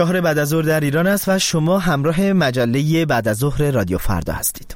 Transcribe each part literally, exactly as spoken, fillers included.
شهر بعد از ظهر در ایران است و شما همراه مجله بعد از ظهر رادیو فردا هستید.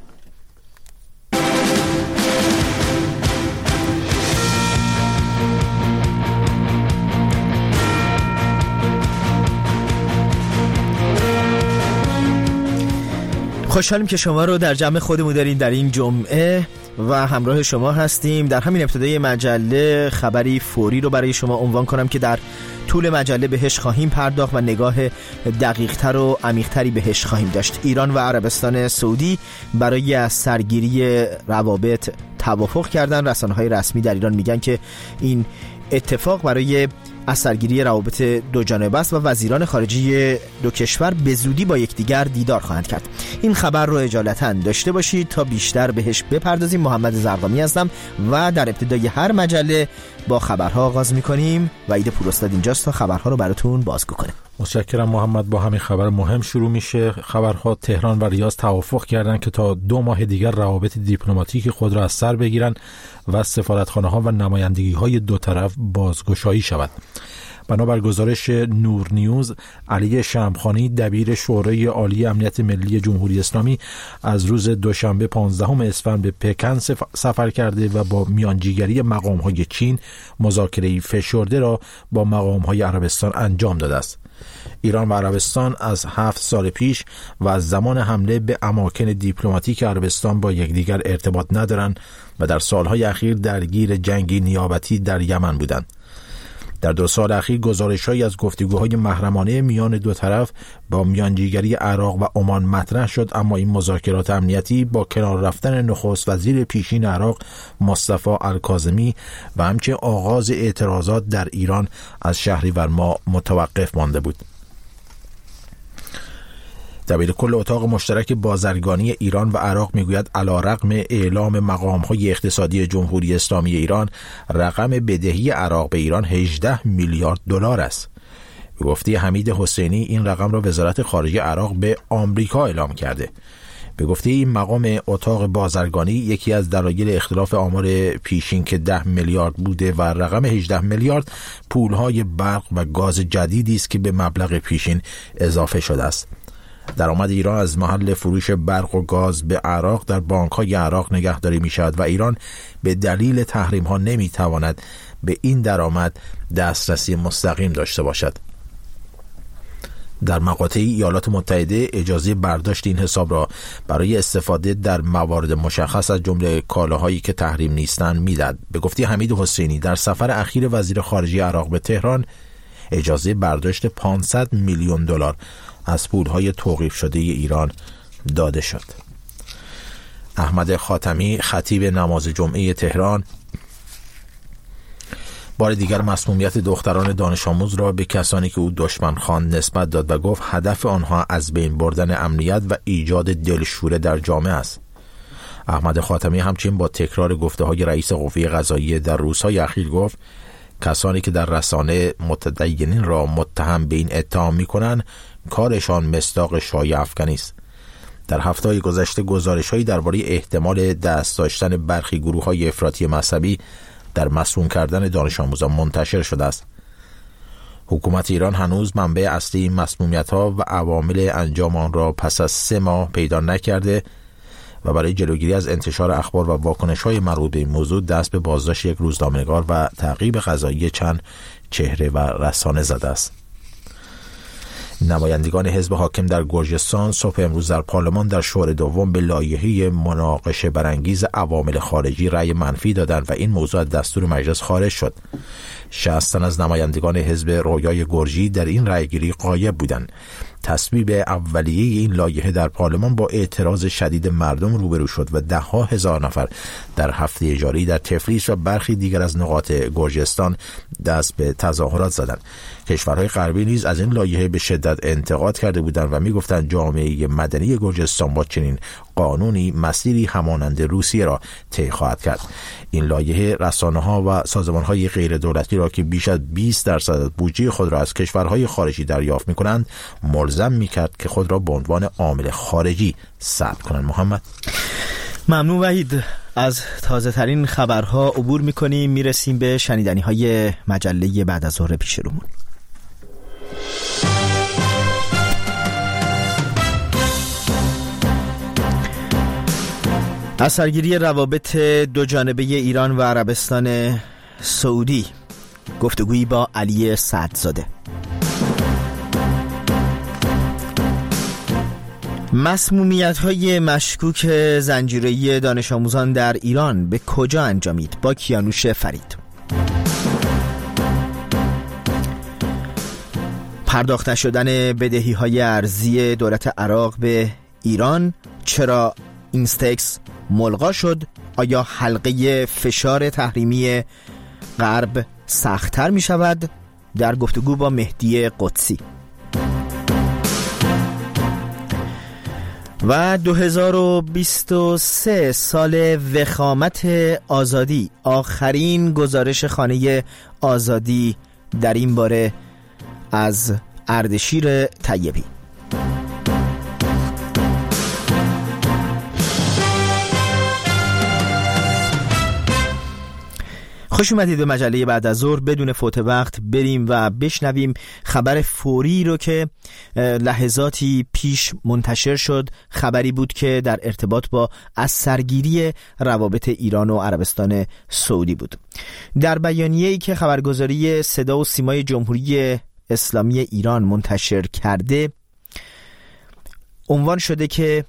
خوشحالیم که شما رو در جمع خودمون داریم در این جمعه و همراه شما هستیم. در همین ابتدای مجله خبری فوری رو برای شما عنوان کنم که در طول مجله بهش خواهیم پرداخت و نگاه دقیق‌تر و عمیق‌تری بهش خواهیم داشت. ایران و عربستان سعودی برای از سرگیری روابط توافق کردن. رسانه‌های رسمی در ایران میگن که این اتفاق برای از سرگیری روابط دو جانبه است و وزیران خارجه دو کشور به زودی با یکدیگر دیدار خواهند کرد. این خبر رو اجالتا داشته باشید تا بیشتر بهش بپردازیم. محمد زرقامی هستم و در ابتدای هر مجله با خبرها آغاز می‌کنیم. وحید پوراستاد اینجاست تا خبرها رو براتون بازگو کنه. متشکرم محمد. با همین خبر مهم شروع میشه. خبرها تهران و ریاض توافق کردند که تا دو ماه دیگر روابط دیپلماتیک خود را از سر بگیرند و سفارتخانه‌ها و نمایندگی‌های دو طرف بازگشایی شود. بنابر گزارش نور نیوز، علی شمخانی دبیر شورای عالی امنیت ملی جمهوری اسلامی از روز دوشنبه پانزدهم اسفند به پکن سفر کرده و با میانجیگری مقام‌های چین مذاکره فشرده را با مقام‌های عربستان انجام داده است. ایران و عربستان از هفت سال پیش و از زمان حمله به اماکن دیپلماتیک عربستان با یکدیگر ارتباط ندارند و در سالهای اخیر درگیر جنگی نیابتی در یمن بودند. در دو سال اخیر گزارش‌هایی از گفتگوهای محرمانه میان دو طرف با میانجیگری عراق و عمان مطرح شد، اما این مذاکرات امنیتی با کنار رفتن نخست وزیر پیشین عراق مصطفی الکاظمی و همچنین آغاز اعتراضات در ایران از شهریور ماه متوقف مانده بود. دبیر کل اتاق مشترک بازرگانی ایران و عراق میگوید علیرغم اعلام مقام‌های اقتصادی جمهوری اسلامی ایران، رقم بدهی عراق به ایران هجده میلیارد دلار است. به گفته حمید حسینی این رقم را وزارت خارجه عراق به آمریکا اعلام کرده. به گفته این مقام اتاق بازرگانی، یکی از دلایل اختلاف آمار پیشین که ده میلیارد بوده و رقم هجده میلیارد پولهای برق و گاز جدیدی است که به مبلغ پیشین اضافه شده است. درآمد ایران از محل فروش برق و گاز به عراق در بانک‌های عراق نگهداری می‌شود و ایران به دلیل تحریم‌ها نمی‌تواند به این درآمد دسترسی مستقیم داشته باشد. در مقاطعی ایالات متحده اجازه برداشت این حساب را برای استفاده در موارد مشخص از جمله کالاهایی که تحریم نیستند میدهد. به گفته حمید حسینی در سفر اخیر وزیر خارجه عراق به تهران اجازه برداشت پانصد میلیون دلار از پولهای توقیف شده ایران داده شد. احمد خاتمی خطیب نماز جمعه تهران بار دیگر مسمومیت دختران دانش آموز را به کسانی که او دشمن خواند نسبت داد و گفت هدف آنها از بین بردن امنیت و ایجاد دلشوره در جامعه است. احمد خاتمی همچنین با تکرار گفته‌های رئیس قوه قضاییه در روزهای اخیر گفت کسانی که در رسانه متدینین را متهم به این اتهام می‌کنند کارشان مصداق شایعه افکنی است. در هفته‌های گذشته گزارش‌هایی درباره احتمال دست داشتن برخی گروه‌های افراطی مذهبی در مسموم کردن دانش آموزان منتشر شده است. حکومت ایران هنوز منبع اصلی این مسمومیت‌ها و عوامل انجام آن را پس از سه ماه پیدا نکرده و برای جلوگیری از انتشار اخبار و واکنش‌های مربوط به این موضوع دست به بازداشت یک روزنامه‌نگار و تعقیب قضایی چند چهره و رسانه زده است. نمایندگان حزب حاکم در گرجستان صبح امروز در پارلمان در شور دوم به لایحه مناقشه برانگیز عوامل خارجی رأی منفی دادند و این موضوع از دستور مجلس خارج شد. شصت تن از نمایندگان حزب رویای گرجی در این رأیگیری غایب بودند. تصویب اولیه این لایحه در پارلمان با اعتراض شدید مردم روبرو شد و ده ها هزار نفر در هفته جاری در تفلیس و برخی دیگر از نقاط گرجستان دست به تظاهرات زدند. کشورهای غربی نیز از این لایحه به شدت انتقاد کرده بودند و می‌گفتند جامعه مدنی گرجستان با چنین قانونی مسیری همانند روسیه را طی خواهد کرد. این لایحه رسانه‌ها و سازمان‌های غیر دولتی را که بیش از بیست درصد بودجه خود را از کشورهای خارجی دریافت می‌کنند ملزم می‌کرد که خود را به عنوان عامل خارجی ثبت کنند. محمد ممنون وحید. از تازه ترین خبرها عبور می‌کنیم، میرسیم به شنیدنی‌های مجله بعد از ظهر پیش رومون. اثرگیری روابط دو جانبه ایران و عربستان سعودی، گفتگویی با علی سعدزاده. مسمومیت‌های مشکوک زنجیره‌ای دانش آموزان در ایران به کجا انجامید؟ با کیانوش فرید. پرداخت نشدن بدهی‌های ارزی دولت عراق به ایران، چرا اینستکس ملغا شد؟ آیا حلقه فشار تحریمی غرب سخت‌تر می شود؟ در گفتگو با مهدی قدسی. و دو هزار و بیست و سه سال وخامت آزادی، آخرین گزارش خانه آزادی در این باره از اردشیر طیبی. خوش اومدید به مجله بعد از ظهر. بدون فوت وقت بریم و بشنویم خبر فوری رو که لحظاتی پیش منتشر شد. خبری بود که در ارتباط با اثرگیری روابط ایران و عربستان سعودی بود. در بیانیه‌ای که خبرگزاری صدا و سیمای جمهوری اسلامی ایران منتشر کرده، عنوان شده که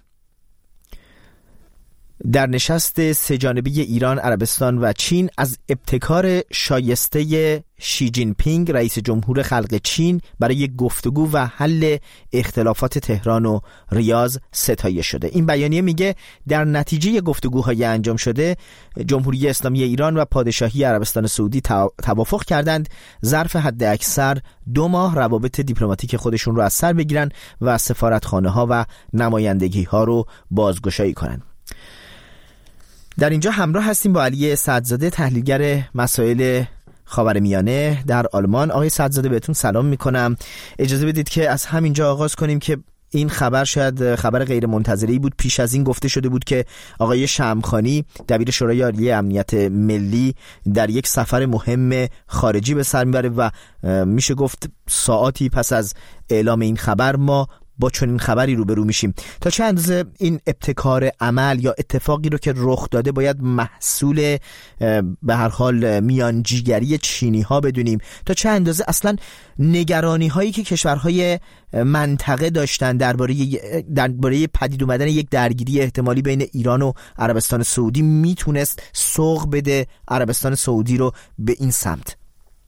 در نشست سه جانبه ایران، عربستان و چین از ابتکار شایسته شی جین پینگ رئیس جمهور خلق چین برای گفتگو و حل اختلافات تهران و ریاض ستایش شده. این بیانیه میگه در نتیجه گفتگوهای انجام شده، جمهوری اسلامی ایران و پادشاهی عربستان سعودی توافق کردند ظرف حد اکثر دو ماه روابط دیپلماتیک خودشون رو از سر بگیرن و سفارتخانه ها و نمایندگی ها رو بازگشایی کنن. در اینجا همراه هستیم با علی سعدزاده، تحلیلگر مسائل خاورمیانه در آلمان. آقای سعدزاده بهتون سلام میکنم. اجازه بدید که از همینجا آغاز کنیم که این خبر شاید خبر غیر منتظری بود. پیش از این گفته شده بود که آقای شمخانی دبیر شورای عالی امنیت ملی در یک سفر مهم خارجی به سر میبره و میشه گفت ساعاتی پس از اعلام این خبر ما با چنین خبری روبرو میشیم. تا چه اندازه این ابتکار عمل یا اتفاقی رو که رخ داده باید محصول به هر حال میانجیگری چینی ها بدونیم؟ تا چه اندازه اصلا نگرانی هایی که کشورهای منطقه داشتن درباره درباره پدید اومدن یک درگیری احتمالی بین ایران و عربستان سعودی میتونست سوق بده عربستان سعودی رو به این سمت؟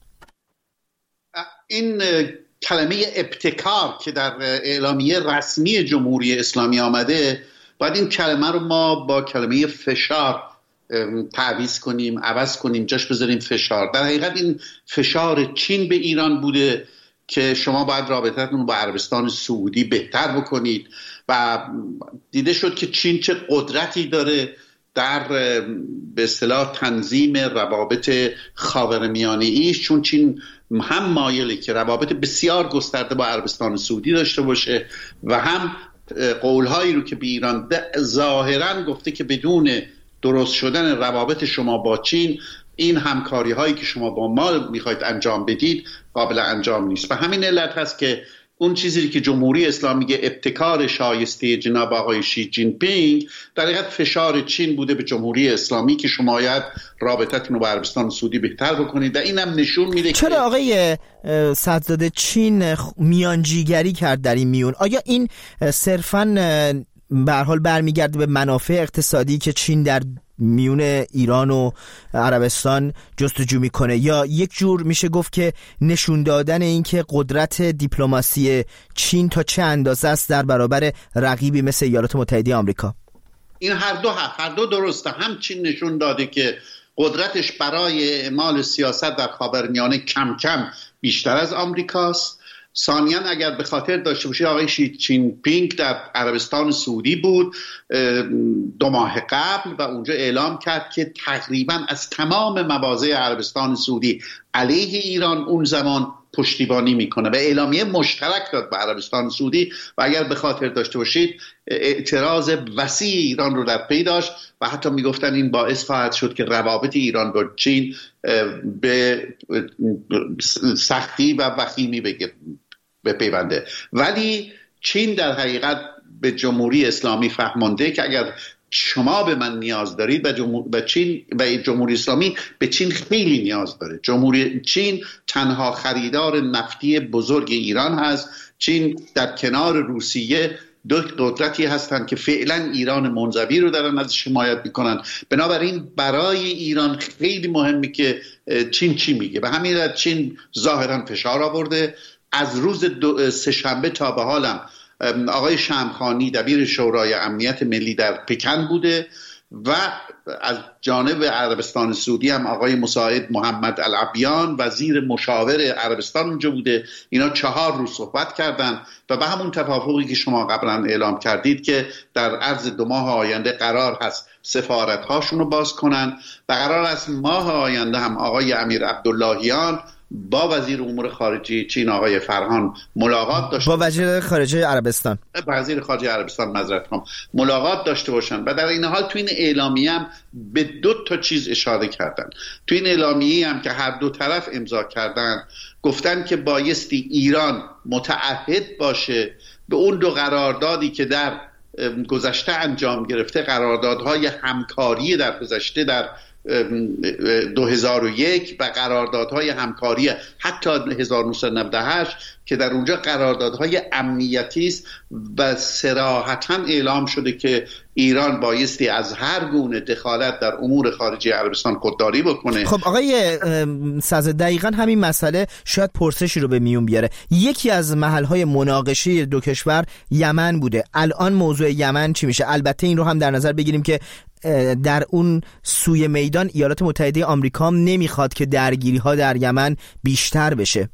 این کلمه ابتکار که در اعلامیه رسمی جمهوری اسلامی آمده، باید این کلمه رو ما با کلمه فشار تعویض کنیم، عوض کنیم، جاش بذاریم فشار. در حقیقت این فشار چین به ایران بوده که شما باید رابطتون با عربستان سعودی بهتر بکنید و دیده شد که چین چه قدرتی داره در به اصطلاح تنظیم روابط خاورمیانه ایش، چون چین هم مایله که روابط بسیار گسترده با عربستان سعودی داشته باشه و هم قولهایی رو که به ایران ظاهرا گفته که بدون درست شدن روابط شما با چین، این همکاری هایی که شما با ما میخواید انجام بدید قابل انجام نیست. و همین علت هست که اون چیزی که جمهوری اسلامی میگه ابتکار شایسته جناب آقای شی جین پینگ، در حقیقت فشار چین بوده به جمهوری اسلامی که شما باید رابطتون رو با عربستان سعودی بهتر بکنید. و اینم نشون میده چرا که آقای سعدزاده چین میانجیگری کرد در این میون. آیا این صرفاً به هر حال برمیگرده به منافع اقتصادی که چین در میون ایران و عربستان جستجو میکنه، یا یک جور میشه گفت که نشون دادن این که قدرت دیپلماسی چین تا چه اندازه است در برابر رقیبی مثل ایالات متحده آمریکا؟ این هر دو هر دو درسته. هم چین نشون داده که قدرتش برای اعمال سیاست در خاورمیانه کم کم بیشتر از آمریکاست. ثانیاً اگر به خاطر داشته باشید آقای شی جین پینگ در عربستان سعودی بود دو ماه قبل و اونجا اعلام کرد که تقریباً از تمام مواضع عربستان سعودی علیه ایران اون زمان پشتیبانی میکنه و اعلامیه مشترک داد به عربستان سعودی و اگر به خاطر داشته باشید اعتراض وسیع ایران رو در پی داشت و حتی میگفتن این باعث خواهد شد که روابط ایران با چین به سختی و وخیمی بپیونده. ولی چین در حقیقت به جمهوری اسلامی فهمانده که اگر شما به من نیاز دارید و جمهور و چین و جمهوری اسلامی به چین خیلی نیاز داره. جمهوری چین تنها خریدار نفتی بزرگ ایران هست. چین در کنار روسیه دو قدرتی هستند که فعلا ایران منزوی رو دارن ازش حمایت میکنن. بنابراین برای ایران خیلی مهمه که چین چی میگه. به همین علت چین ظاهرا فشار آورده. از روز سه شنبه تا به حالم آقای شمخانی دبیر شورای امنیت ملی در پکن بوده و از جانب عربستان سعودی هم آقای مساعد محمد العبیان وزیر مشاور عربستان اونجا بوده. اینا چهار روز صحبت کردن و به همون توافقی که شما قبلا اعلام کردید که در عرض دو ماه آینده قرار هست سفارت هاشون رو باز کنن و قرار است ماه آینده هم آقای امیر عبداللهیان با وزیر امور خارجه چین آقای فرهان ملاقات داشته با وزیر خارجه عربستان وزیر خارجه عربستان معذرت خواهم ملاقات داشته باشن و در این حال تو این اعلامیه هم به دو تا چیز اشاره کردن. تو این اعلامیه هم که هر دو طرف امضا کردن گفتن که بایستی ایران متعهد باشه به اون دو قراردادی که در گذشته انجام گرفته، قراردادهای همکاری در گذشته در دو هزار و یک و قراردادهای همکاری حتی هزار و نهصد و نود و هشت که در اونجا قراردادهای امنیتی است و صراحتاً اعلام شده که ایران بایستی از هر گونه دخالت در امور خارجه عربستان خودداری بکنه. خب آقای ساز دقیقاً همین مسئله شاید پرسشی رو به میون بیاره. یکی از محل‌های مناقشه دو کشور یمن بوده. الان موضوع یمن چی میشه؟ البته این رو هم در نظر بگیریم که در اون سوی میدان ایالات متحده آمریکا هم نمیخواد که درگیری‌ها در یمن بیشتر بشه.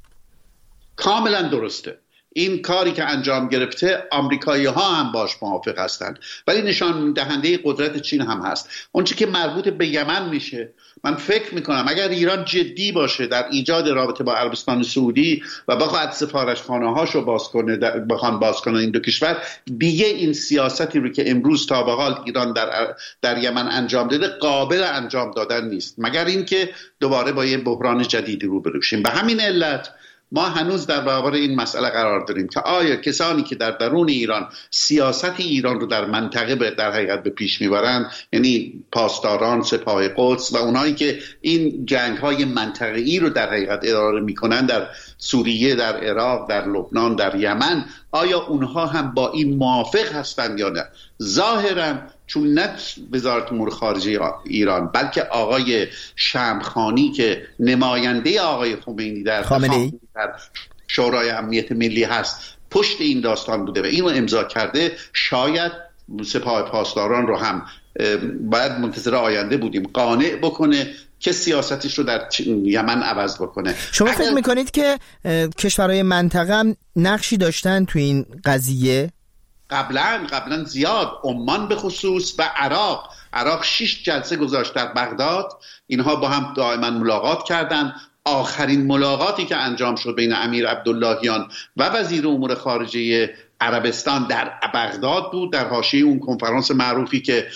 کاملا درسته. این کاری که انجام گرفته آمریکایی ها هم باش موافق هستند، ولی نشان دهنده قدرت چین هم هست. اون چیزی که مربوط به یمن میشه، من فکر میکنم اگر ایران جدی باشه در ایجاد رابطه با عربستان سعودی و بخواد سفارشخانه هاشو باز کنه، بخوان باز کنه این دو کشور، دیگه این سیاستی رو که امروز تا به حال ایران در در یمن انجام داده قابل انجام دادن نیست، مگر اینکه دوباره با یه بحران جدیدی روبرو شیم. به همین علت ما هنوز در برابر این مسئله قرار داریم که آیا کسانی که در درون ایران سیاست ایران رو در منطقه در حقیقت به پیش میبرند، یعنی پاسداران سپاه قدس و اونایی که این جنگ‌های منطقه‌ای رو در حقیقت اداره میکنن در سوریه، در عراق، در لبنان، در یمن، آیا اونها هم با این موافق هستند یا نه؟ ظاهراً چون نه وزارت امور خارجه ایران بلکه آقای شمخانی که نماینده آقای خمینی در, در شورای امنیت ملی هست پشت این داستان بوده و اینو امضا کرده، شاید سپاه پاسداران رو هم باید منتظر آینده بودیم قانع بکنه که سیاستش رو در یمن عوض بکنه. شما فکر میکنید که کشورهای منطقه هم نقشی داشتن تو این قضیه؟ قبلا قبلا زیاد، عمان به خصوص و عراق عراق شش جلسه گذاشت در بغداد، اینها با هم دائما ملاقات کردند. آخرین ملاقاتی که انجام شد بین امیر عبداللهیان و وزیر امور خارجه عربستان در بغداد بود، در حاشیه اون کنفرانس معروفی که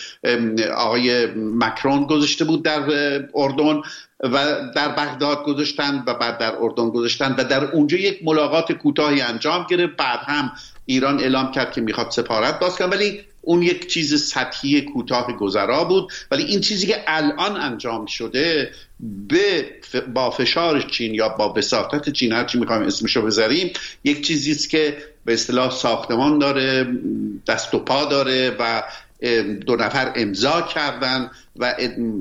آقای مکرون گذاشته بود در اردن و در بغداد گذاشتن و بعد در اردن گذاشتن و در اونجا یک ملاقات کوتاهی انجام گرفت. بعد هم ایران اعلام کرد که میخواد سفارت باز کنه، ولی اون یک چیز سطحی کوتاه گذرا بود. ولی این چیزی که الان انجام شده به با فشار چین یا با وساطت چین، هر چی میخوایم اسمشو بذاریم، یک چیزی است که به اصطلاح ساختمان داره، دست و پا داره و دو نفر امضا کردن و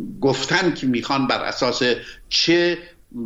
گفتن که میخوان بر اساس چه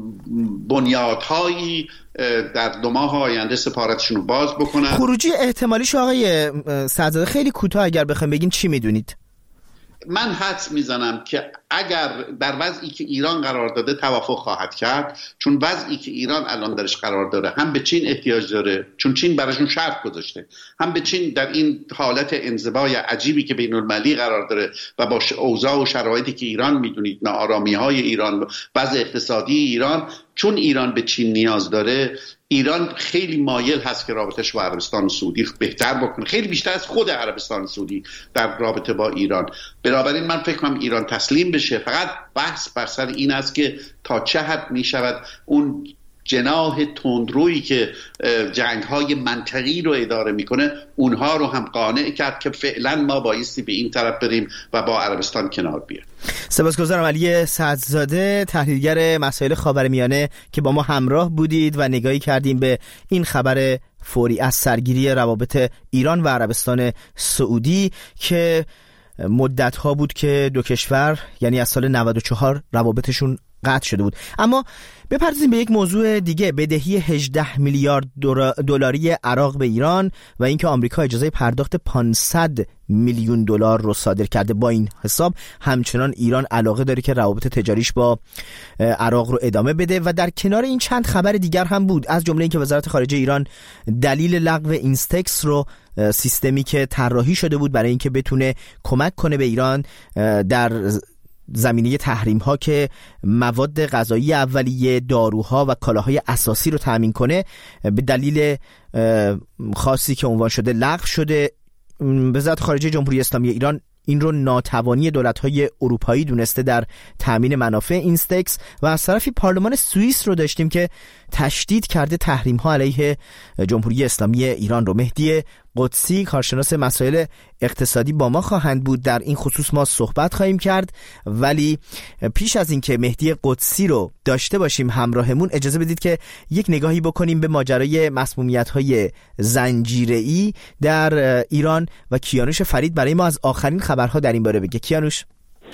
بنیادهایی در دو ماه آینده سفارتشون رو باز بکنن. خروجی احتمالیش آقای سعدزاده خیلی کوتاه اگر بخوایم بگین چی میدونید؟ من حدس میزنم که اگر در وضعی که ایران قرار داده توافق خواهد کرد، چون وضعی که ایران الان درش قرار داره هم به چین احتیاج داره، چون چین براشون شرط گذاشته، هم به چین در این حالت انزوای عجیبی که بین المللی قرار داره و با اوضاع و شرایطی که ایران میدونید، ناآرامی های ایران، وضع اقتصادی ایران، چون ایران به چین نیاز داره، ایران خیلی مایل هست که رابطش با عربستان سعودی بهتر بکنه، خیلی بیشتر از خود عربستان سعودی در رابطه با ایران. بنابراین من فکر کنم ایران تسلیم بشه. فقط بحث بر سر این است که تا چه حد می شود اون جناح تندرویی که جنگ‌های منطقی رو اداره میکنه اونها رو هم قانع کرد که فعلا ما بایستی به این طرف بریم و با عربستان کنار بیایم. سپاسگزارم علی سعدزاده، تحلیلگر مسائل خاورمیانه که با ما همراه بودید و نگاهی کردیم به این خبر فوری از سرگیری روابط ایران و عربستان سعودی که مدت‌ها بود که دو کشور یعنی از سال نود و چهار روابطشون قطع شده بود. اما بپردازیم به یک موضوع دیگه، بدهی هجده میلیارد دلاری عراق به ایران و اینکه آمریکا اجازه پرداخت پانصد میلیون دلار رو صادر کرده. با این حساب همچنان ایران علاقه داره که روابط تجاریش با عراق رو ادامه بده و در کنار این چند خبر دیگر هم بود، از جمله اینکه وزارت خارجه ایران دلیل لغو اینستکس رو، سیستمی که طراحی شده بود برای اینکه بتونه کمک کنه به ایران در زمینه تحریم ها که مواد غذایی اولیه، داروها و کالاهای اساسی رو تامین کنه، به دلیل خاصی که عنوان شده لغو شده. وزارت خارجه جمهوری اسلامی ایران این رو ناتوانی دولت‌های اروپایی دونسته در تامین منافع اینستکس و از طرفی پارلمان سوئیس رو داشتیم که تشدید کرده تحریم‌ها علیه جمهوری اسلامی ایران رو. مهدی قدسی، کارشناس مسائل اقتصادی، با ما خواهند بود. در این خصوص ما صحبت خواهیم کرد، ولی پیش از اینکه مهدی قدسی رو داشته باشیم همراهمون، اجازه بدید که یک نگاهی بکنیم به ماجرای مسمومیت‌های زنجیره‌ای در ایران و کیانوش فرید برای ما از آخرین خبرها در این باره بگه. کیانوش.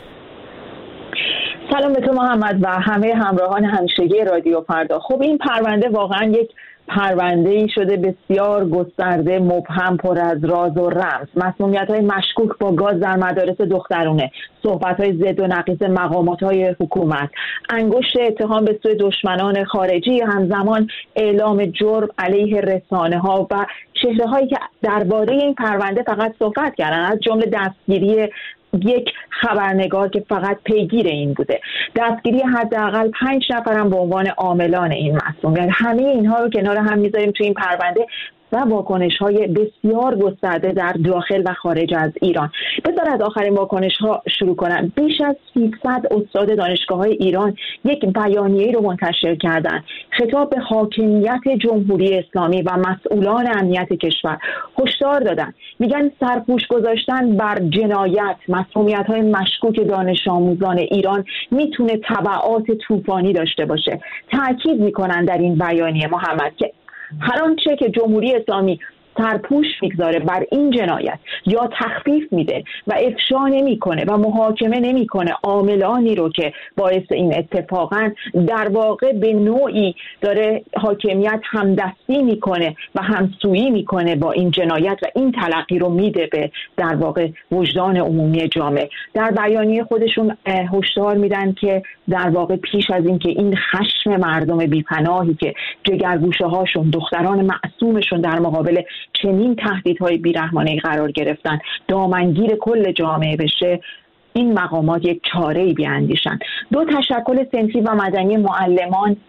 سلام به تو محمد و همه همراهان همیشگی رادیو فردا. خب این پرونده واقعا یک پرونده‌ای شده بسیار گسترده، مبهم، پر از راز و رمز. مسمومیت‌های مشکوک با گاز در مدارس دخترانه، صحبت‌های ضد و نقیض مقامات‌های حکومت، انگشت اتهام به سوی دشمنان خارجی، همزمان اعلام جرم علیه رسانه‌ها و چهره‌هایی که درباره این پرونده فقط صحبت کردن، از جمله دستگیری یک خبرنگار که فقط پیگیر این بوده، دستگیری حداقل پنج نفرم به عنوان عاملان این مسئولیت. همه اینها رو کنار هم میذاریم تو این پرونده و واکنش‌های بسیار گسترده در داخل و خارج از ایران. بذار از آخرین واکنش‌ها شروع کنم. بیش از سیصد استاد دانشگاه‌های ایران یک بیانیه رو منتشر کردند. خطاب به حاکمیت جمهوری اسلامی و مسئولان امنیت کشور هشدار دادن. میگن سرپوش گذاشتن بر جنایت، مسئولیت‌های مشکوک دانش آموزان ایران میتونه تبعات طوفانی داشته باشه. تاکید میکنن در این بیانیه محمد که هر آنچه که جمهوری اسلامی سرپوش میگذاره بر این جنایت یا تخفیف میده و افشا نمیکنه و محاکمه نمیکنه عاملانی رو که باعث این اتفاقن، در واقع به نوعی داره حاکمیت همدستی میکنه و همسویی میکنه با این جنایت و این تلقی رو میده به در واقع وجدان عمومی جامعه. در بیانیه خودشون هشدار میدن که در واقع پیش از این که این خشم مردم بیپناهی که جگرگوشه هاشون، دختران معصومشون در مقابل چنین تهدیدهای بیرحمانه‌ای قرار گرفتن دامنگیر کل جامعه بشه، این مقامات یک چاره‌ای بیاندیشن. دو تشکل صنفی و مدنی معلمان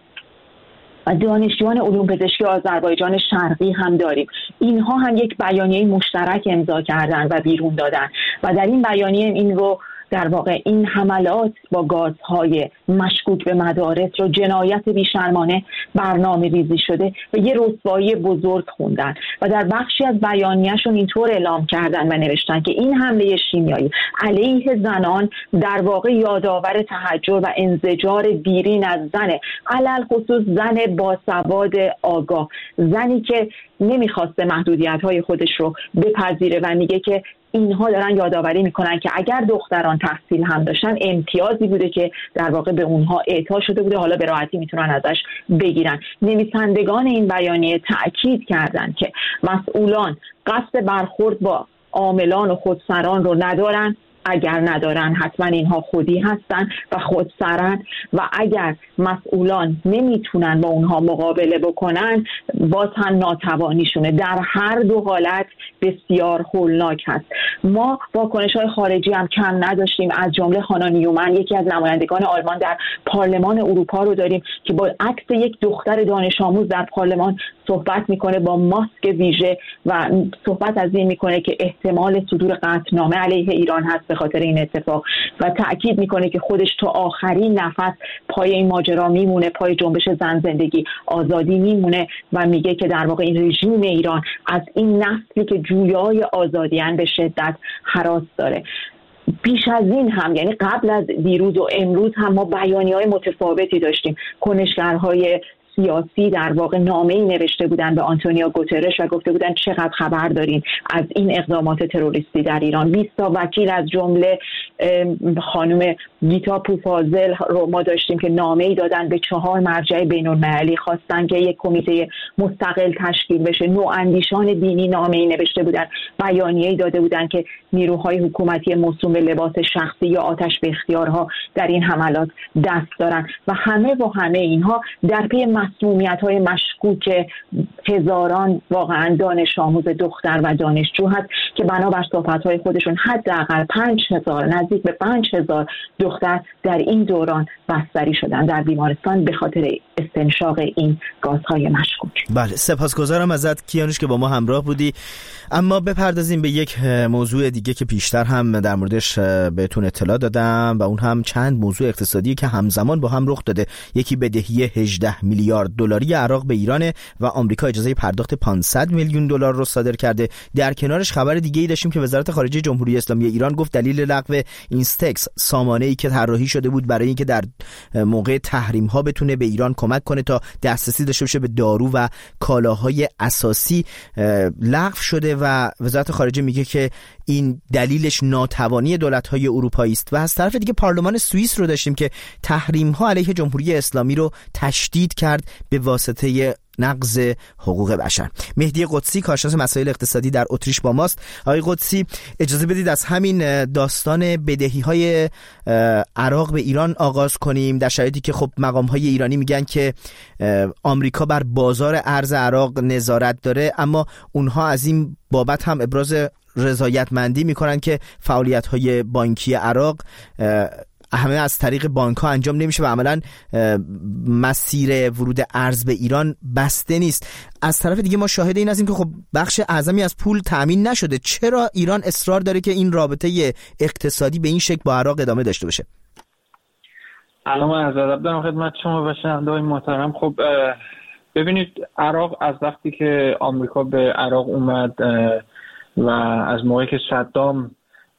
و دانشجویان علوم پزشکی آذربایجان شرقی هم داریم. اینها هم یک بیانیه مشترک امضا کردن و بیرون دادن و در این بیانیه این رو در واقع این حملات با گازهای مشکوک به مدارس رو جنایت بیشرمانه برنامه ریزی شده و یه رسوایی بزرگ خوندن و در بخشی از بیانیه‌شون اینطور اعلام کردن و نوشتن که این حمله شیمیایی علیه زنان در واقع یادآور تحجر و انزجار بیرین از زنه، علل خصوص زن باسواد آگاه، زنی که نمیخواسته محدودیت‌های خودش رو بپذیره و میگه که اینها دارن یادآوری میکنن که اگر دختران تحصیل هم داشتن امتیازی بوده که در واقع به اونها اعطا شده بوده، حالا به راحتی میتونن ازش بگیرن. نویسندگان این بیانیه تأکید کردن که مسئولان قصد برخورد با عاملان و خودسران رو ندارن، اگر ندارن حتما اینها خودی هستن و خودسرن و اگر مسئولان نمیتونن با اونها مقابله بکنن باز هم ناتوانیشونه. در هر دو حالت بسیار هولناک هست. ما واکنش‌های خارجی هم کم نداشتیم، از جمله خانا نیومن، یکی از نمایندگان آلمان در پارلمان اروپا رو داریم که با عکس یک دختر دانش آموز در پارلمان صحبت میکنه با ماسک ویژه و صحبت از این میکنه که احتمال صدور قطعنامه علیه ایران هست به خاطر این اتفاق و تأکید میکنه که خودش تا آخرین نفس پای این ماجرا میمونه، پای جنبش زن زندگی آزادی میمونه و میگه که در واقع این رژیم ایران از این نسلی که جویای آزادیان به شدت هراس داره. بیش از این هم، یعنی قبل از دیروز و امروز هم ما بیانیه‌های متفاوتی داشتیم. کنشگرهای سیاسی در واقع نامه‌ای نوشته بودن به آنتونیو گوترش و گفته بودن چقدر خبر دارین از این اقدامات تروریستی در ایران. بیست تا وکیل از جمله خانم گیتا پوفازل رو ما داشتیم که نامه‌ای دادن به چهار مرجع بین‌المللی، خواستن که یک کمیته مستقل تشکیل بشه. نواندیشان دینی نامه‌ای نوشته بودن، بیانیه‌ای داده بودن که نیروهای حکومتی موسوم به لباس شخصی یا آتش به اختیارها در این حملات دست دارن و همه و همه اینها در پی مسمومیت‌های مشکوک هزاران واقعا دانش آموز دختر و دانشجو هست که بنابر صحبت‌های خودشون حداقل پنج هزار نزدیک به پنج هزار دختر در این دوران بستری شدن در بیمارستان به خاطر استنشاق این گازهای مشکوک. بله، سپاسگزارم ازت کیانوش که با ما همراه بودی. اما بپردازیم به یک موضوع دیگه که پیشتر هم در موردش بهتون اطلاع دادم و اون هم چند موضوع اقتصادی که همزمان با هم رخ داده. یکی بدهی هجده میلیارد دلاری عراق به ایران و آمریکا اجازه پرداخت پانصد میلیون دلار رو صادر کرده. در کنارش خبر دیگه‌ای داشتیم که وزارت خارجه جمهوری اسلامی ایران گفت دلیل لغو اینستکس، سامانه‌ای که طراحی شده بود برای اینکه در موقع تحریم‌ها بتونه به ایران کمک کنه تا دسترسی داشته باشه به دارو و کالاهای اساسی، لغو شده و وزارت خارجه میگه که این دلیلش ناتوانی دولت‌های اروپایی است. و از طرف دیگه پارلمان سوئیس رو داشتیم که تحریم‌ها علیه جمهوری اسلامی رو تشدید کرد به واسطه نقض حقوق بشر. مهدی قدسی کارشناس مسائل اقتصادی در اتریش با ماست. آقای قدسی، اجازه بدید از همین داستان بدهی‌های عراق به ایران آغاز کنیم، در شرایطی که خب مقام‌های ایرانی میگن که آمریکا بر بازار ارز عراق نظارت داره، اما اونها از این بابت هم ابراز رضایتمندی میکنن که فعالیت‌های بانکی عراق همه از طریق بانک ها انجام نمیشه و عملا مسیر ورود ارز به ایران بسته نیست. از طرف دیگه ما شاهد این هستیم که خب بخش اعظمی از پول تأمین نشده. چرا ایران اصرار داره که این رابطه اقتصادی به این شکل با عراق ادامه داشته باشه؟ الان من از ادب دارم خدمت شما و شنونده‌های محترم. خب ببینید، عراق از وقتی که آمریکا به عراق اومد و از موقعی که صدام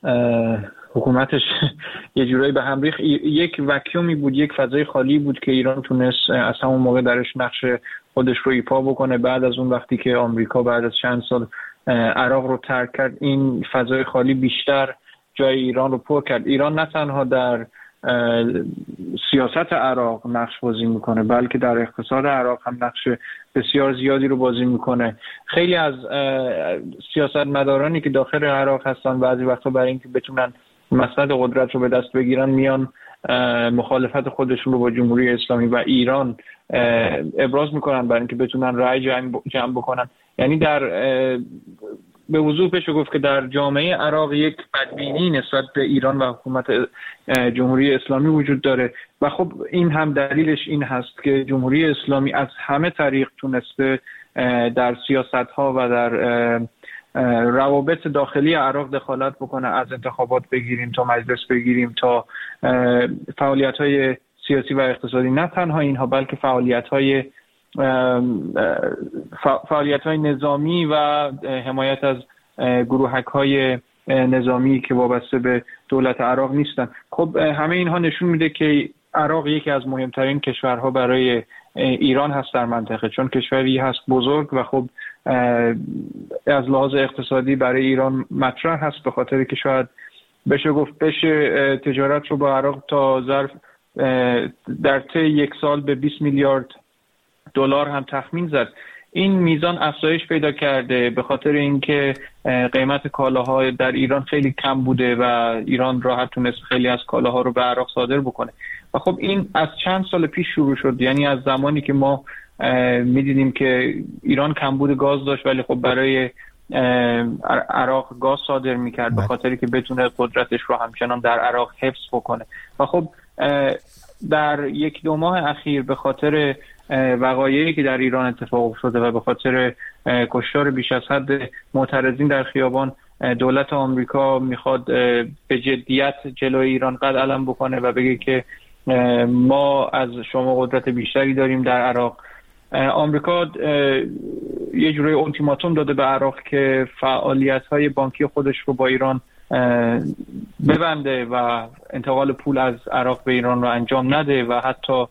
حکومتش یه جورایی به هم ریخت، یک وکیومی بود، یک فضای خالی بود که ایران تونست از همون موقع درش نقش خودش رو ایفا بکنه. بعد از اون وقتی که آمریکا بعد از چند سال عراق رو ترک کرد، این فضای خالی بیشتر جای ایران رو پر کرد. ایران نه تنها در سیاست عراق نقش بازی میکنه، بلکه در اقتصاد عراق هم نقش بسیار زیادی رو بازی میکنه. خیلی از سیاستمدارانی که داخل عراق هستن بعضی وقتا برای اینکه بتونن مسند قدرت رو به دست بگیرن میان مخالفت خودشون رو با جمهوری اسلامی و ایران ابراز میکنن برای اینکه بتونن رأی جمع بکنن. یعنی در به وضوح بشه گفت که در جامعه عراق یک بدبینی نسبت به ایران و حکومت جمهوری اسلامی وجود داره و خب این هم دلیلش این هست که جمهوری اسلامی از همه طریق تونسته در سیاست‌ها و در روابط داخلی عراق دخالت بکنه، از انتخابات بگیریم تا مجلس بگیریم تا فعالیت‌های سیاسی و اقتصادی. نه تنها اینها بلکه فعالیت‌های فعالیت‌های نظامی و حمایت از گروهک‌های نظامی که وابسته به دولت عراق نیستن. خب همه اینها نشون میده که عراق یکی از مهمترین کشورها برای ایران هست در منطقه، چون کشوری هست بزرگ و خب از لحاظ اقتصادی برای ایران مطرح هست، به خاطر که شاید بشه گفت بشه تجارت رو با عراق تا ظرف در طی یک سال به بیست میلیارد دلار هم تخمین زد. این میزان افزایش پیدا کرده به خاطر اینکه قیمت کالاها در ایران خیلی کم بوده و ایران راحت تونست خیلی از کالاها رو به عراق صادر بکنه و خب این از چند سال پیش شروع شد. یعنی از زمانی که ما میدیدیم که ایران کمبود گاز داشت ولی خب برای عراق گاز صادر میکرد به خاطری که بتونه قدرتش رو همچنان در عراق حفظ بکنه و خب در یک دو ماه اخیر به خاطر وقایعی که در ایران اتفاق افتاده و به خاطر کشتار بیش از حد معترضین در خیابان دولت آمریکا میخواد به جدیت جلوی ایران قد علم بکنه و بگه که ما از شما قدرت بیشتری داریم در عراق. آمریکا یه جوری اولتیماتوم داده به عراق که فعالیت‌های بانکی خودش رو با ایران ببنده و انتقال پول از عراق به ایران رو انجام نده و حتی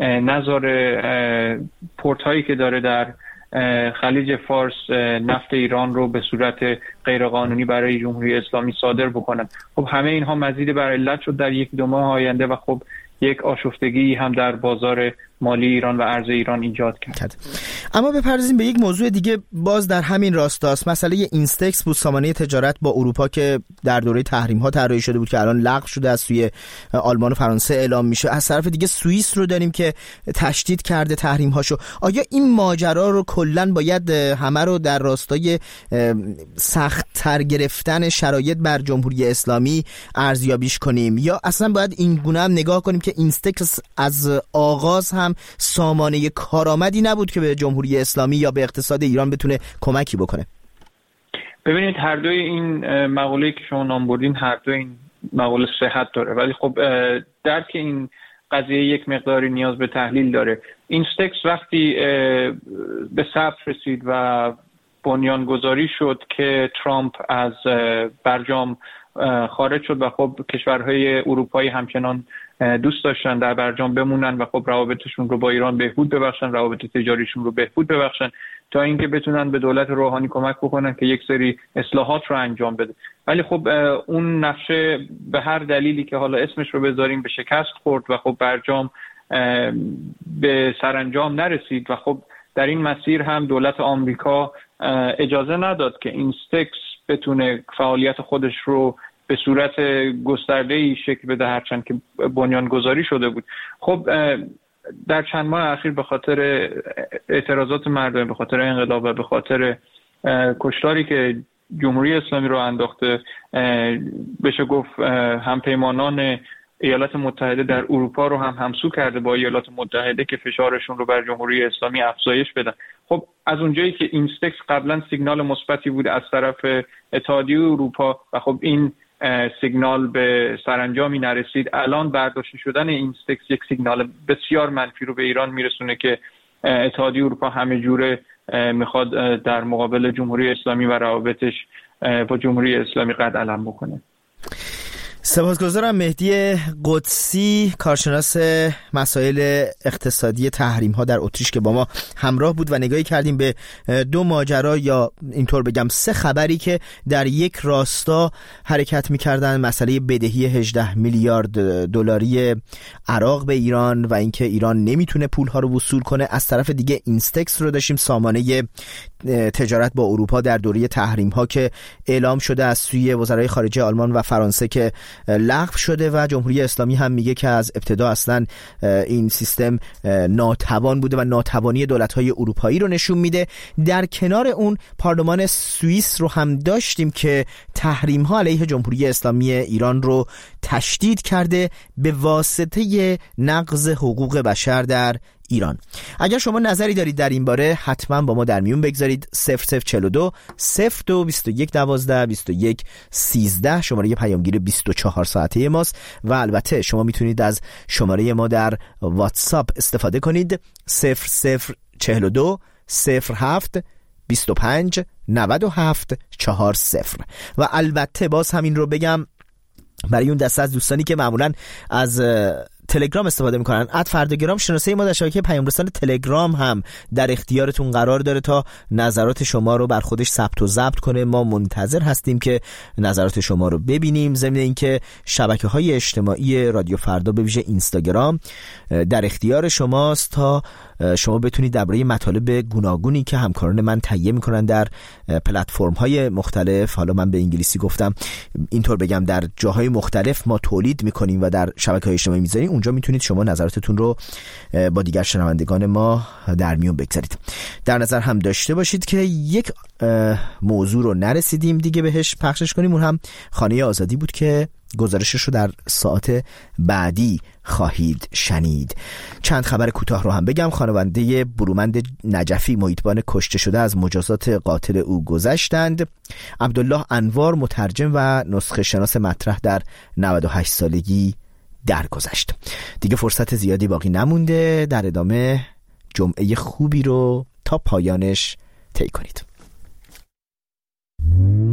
نذاره پورت هایی که داره در خلیج فارس نفت ایران رو به صورت غیرقانونی برای جمهوری اسلامی صادر بکنن. خب همه اینها مزید بر علت شد در یک دو ماه آینده و خب یک آشفتگی هم در بازار مالی ایران و ارز ایران ایجاد کرد. اما بپردازیم به یک موضوع دیگه باز در همین راستاست. مسئله اینستکس بود، سامانه تجارت با اروپا که در دوره تحریم ها طراحی شده بود که الان لغو شده، از سوی آلمان و فرانسه اعلام میشه. از طرف دیگه سوئیس رو داریم که تشدید کرده تحریم هاشو. آیا این ماجرا رو کلا باید همه رو در راستای سخت تر گرفتن شرایط بر جمهوری اسلامی ارزیابیش کنیم یا اصلا باید این گونه هم نگاه کنیم که اینستکس از آغاز هم سامانه کارآمدی نبود که به جمهوری اسلامی یا به اقتصاد ایران بتونه کمکی بکنه؟ ببینید هر دوی این مقوله‌ای که شما نام بردین هر دوی این مقوله صحت داره، ولی خب درک این قضیه یک مقداری نیاز به تحلیل داره. اینستکس وقتی به ثبت رسید و بنیانگذاری شد که ترامپ از برجام خارج شد و خب کشورهای اروپایی همچنان دوست داشتن در برجام بمونن و خب روابطشون رو با ایران بهبود ببخشن، روابط تجاریشون رو بهبود ببخشن تا اینکه بتونن به دولت روحانی کمک بکنن که یک سری اصلاحات رو انجام بده. ولی خب اون نقشه به هر دلیلی که حالا اسمش رو بذاریم به شکست خورد و خب برجام به سرانجام نرسید و خب در این مسیر هم دولت آمریکا اجازه نداد که اینستکس بتونه فعالیت خودش رو به صورت گسترده‌ای شکل بده، هرچند که بنیانگذاری شده بود. خب در چند ماه اخیر به خاطر اعتراضات مردم، به خاطر انقلاب و به خاطر کشتاری که جمهوری اسلامی رو انداخته، بشه گفت همپیمانان ایالات متحده در اروپا رو هم همسو کرده با ایالات متحده که فشارشون رو بر جمهوری اسلامی افزایش بدن. خب از اونجایی که اینستکس قبلا سیگنال مثبتی بود از طرف اتحادیه اروپا و خب این سیگنال به سرانجامی نرسید، الان برداشته شدن اینستکس یک سیگنال بسیار منفی رو به ایران میرسونه که اتحادیه اروپا همه جوره میخواد در مقابل جمهوری اسلامی و روابطش با جمهوری اسلامی قد علم بکنه. سپاسگزارم. مهدی قدسی، کارشناس مسائل اقتصادی تحریم ها در اتریش که با ما همراه بود و نگاهی کردیم به دو ماجرا یا اینطور بگم سه خبری که در یک راستا حرکت می‌کردن، مسئله بدهی هجده میلیارد دلاری عراق به ایران و اینکه ایران نمیتونه پول‌ها رو وصول کنه. از طرف دیگه اینستکس رو داشتیم، سامانه تجارت با اروپا در دوره تحریم ها که اعلام شده از سوی وزرای خارجه آلمان و فرانسه که لغو شده و جمهوری اسلامی هم میگه که از ابتدا اصلا این سیستم ناتوان بوده و ناتوانی دولت‌های اروپایی رو نشون میده. در کنار اون پارلمان سوئیس رو هم داشتیم که تحریم‌ها علیه جمهوری اسلامی ایران رو تشدید کرده به واسطه نقض حقوق بشر در ایران. اگر شما نظری دارید در این باره حتما با ما در میون بگذارید. صفر صفر چهل و دو صفر دو بیست و یک دوازده بیست و یک سیزده شماره پیامگیر بیست و چهار ساعته ماست و البته شما میتونید از شماره ما در واتساپ استفاده کنید. صفر صفر چهل و دو صفر هفت بیست و پنج نود و هفت چهار صفر. و البته باز همین رو بگم برای اون دسته از دوستانی که معمولا از تلگرام استفاده میکنن، اد فرداگرام شناسه ما در شبکه پیام رسان تلگرام هم در اختیارتون قرار داره تا نظرات شما رو بر خودش ثبت و ضبط کنه. ما منتظر هستیم که نظرات شما رو ببینیم. ضمن اینکه شبکه‌های اجتماعی رادیو فردا به ویژه اینستاگرام در اختیار شماست تا شما بتونید درباره مطالب گوناگونی که همکاران من تهیه میکنن در پلتفرم‌های مختلف، حالا من به انگلیسی گفتم اینطور بگم در جاهای مختلف ما تولید میکنیم و در شبکه‌های اجتماعی میذاریم، اونجا میتونید شما نظراتتون رو با دیگر شنوندگان ما در میون بگذارید. در نظر هم داشته باشید که یک موضوع رو نرسیدیم دیگه بهش پخشش کنیم، اون هم خانه آزادی بود که گزارشش رو در ساعت بعدی خواهید شنید. چند خبر کوتاه رو هم بگم. خانواده برومند نجفی محیطبان کشته شده از مجازات قاتل او گذشتند. عبدالله انوار مترجم و نسخه شناس مطرح در نود و هشت سالگی درگذشت. دیگه فرصت زیادی باقی نمونده. در ادامه جمعه خوبی رو تا پایانش طی کنید.